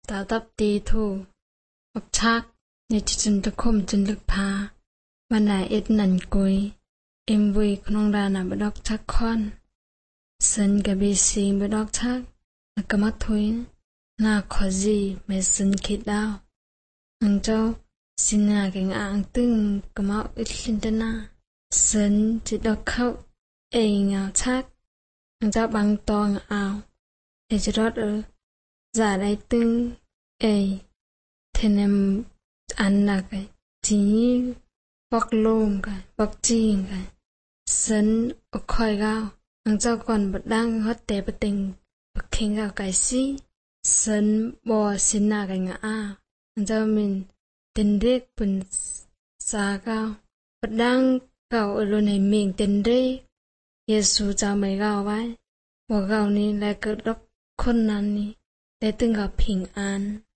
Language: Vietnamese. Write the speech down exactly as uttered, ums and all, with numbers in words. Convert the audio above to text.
tạo tập tì thù, bọc chắc, nhờ chỉ chân được khôm chân lực phá, và nà ít nằn cùi, em vui không ra nà bà đọc chắc khoan. Sân gà bì xì bà đọc chắc, là cả mắt thôi, nà khó gì mà sân khít đau. Anh cháu, xin nà cái ngạng tương cả máu ít linh tân nà. Sân chỉ đọc khâu, ê ngào chắc, anh cháu bằng to ngào, ê chỉ rót ở giả đại tương, ê, thế nên ăn là cái tí bọc lôm cái, bọc chi cái, sân ở khói gạo, anh cháu còn bật đang hót tế bật tình, bật khen gạo cái xí, sân bò xin nà cái ngã, anh cháu mình tình đếc bần xa gạo, bật đang gạo ở lô này mình tình đếc, Giê-xu cháu mấy gạo vậy, bò gạo này lại cứ đọc khôn nàn này, để từng gặp bình an.